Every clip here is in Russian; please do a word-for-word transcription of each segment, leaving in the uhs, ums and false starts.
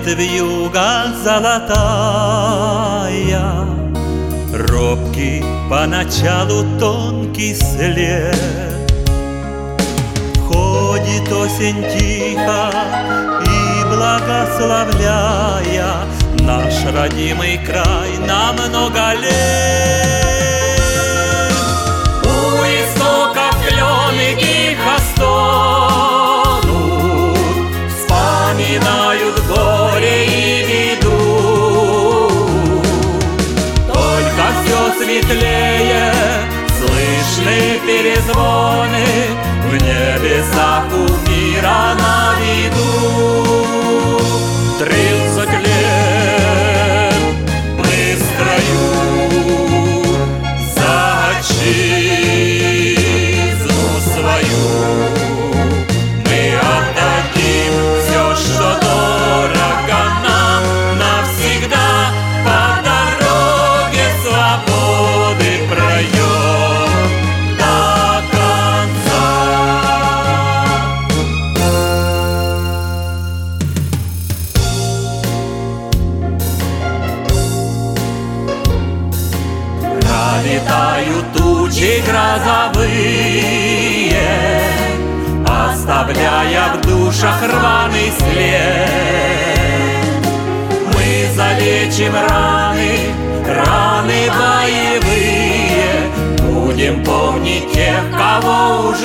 вьюга золотая, робкий поначалу тонкий след. Входит осень тихо и благословляя наш родимый край на много лет. У истоков клены тихо стонут, вспоминают горе и беду. Только все светлее слышны перезвоны в небесах у мира на виду. Тридцать лет мы в строю за отчизну свою. Мы отдадим все, что дорого нам, навсегда по дороге свободы пройдем до конца. Пролетают тучи грозовые, оставляя в душах рваный след. Мы залечим раны, раны боевые, будем помнить тех, кого уж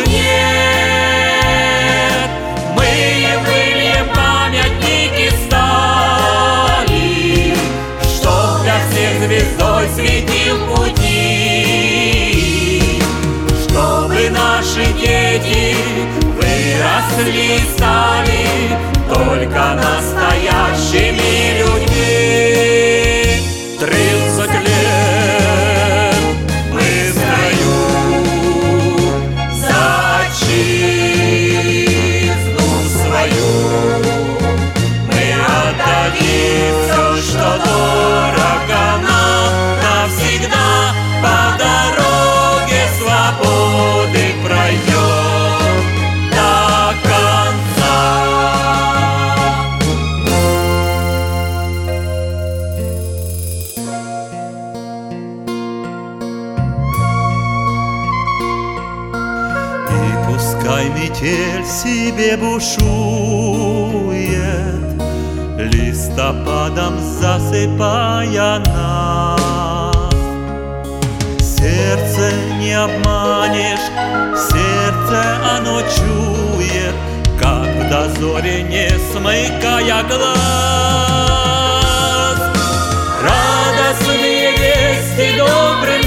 нет. Мы им выльем памятники стали, чтоб для всех звездой светил пути, чтобы наши дети выросли и стали только настоящими людьми. Тридцать лет мы в строю за отчизну свою. Мы отдадим все, что дорого нам, навсегда по дороге свободы пройдем до конца. И пускай метель себе бушует, листопадом засыпая нас. Сердце не обманешь, сердце оно чует, как в дозоре, не смыкая глаз. Радостные вести добрым